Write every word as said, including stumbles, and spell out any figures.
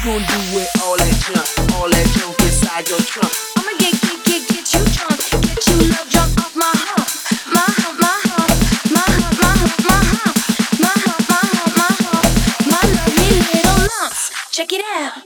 gonna do with all that junk, all that junk inside your trunk? I'ma get, get, get, get you drunk, get you love drunk off my hump, my hump, my hump, my hump, my hump, my hump, my hump, my hump, my hump, my lovely little lumps. Check it out.